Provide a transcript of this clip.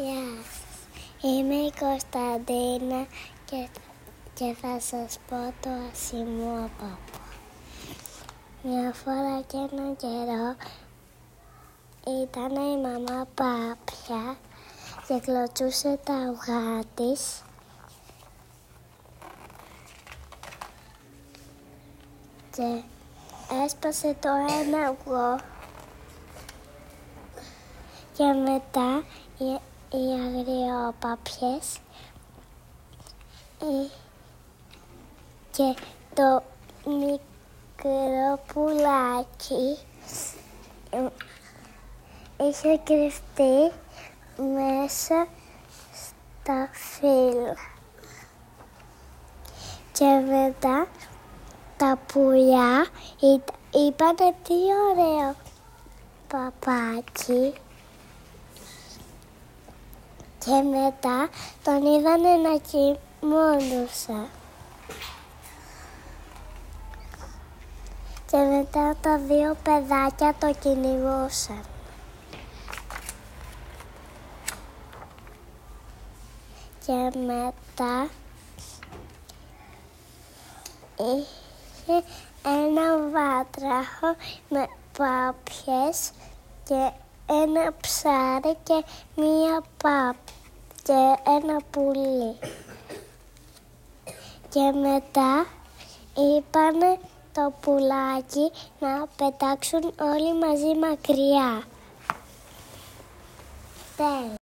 Γεια σας. Είμαι η Κωνσταντίνα και θα σας πω το ασημό παπά. Μια φορά και έναν καιρό ήταν η μαμά Πάπια και κλωτσούσε τα αυγά της και έσπασε το ένα αυγό και μετά οι αγριόπαπιες και το μικρό πουλάκι είχε κρυφτεί μέσα στα φύλλα και μετά τα πουλιά είπανε τι ωραίο παπάκι και μετά τον είδανε να κοιμώνουσε. Και μετά τα δύο παιδάκια το κυνηγούσαν. Και μετά είχε ένα βάτραχο με πάπιες και ένα ψάρι και μία και ένα πουλί. Και μετά είπανε το πουλάκι να πετάξουν όλοι μαζί μακριά. Τέλος.